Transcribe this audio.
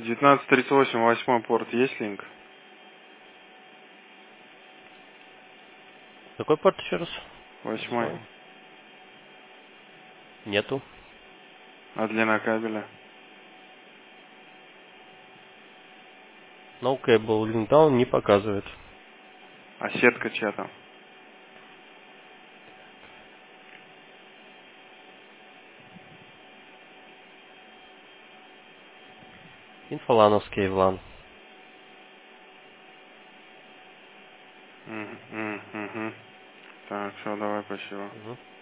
1938, 8 порт, есть линк? Какой порт еще раз? 8. Нету. А длина кабеля? No cable link down не показывает. А сетка чья там? Инфолановский VLAN. Угу. Так, все, давай, спасибо. Угу.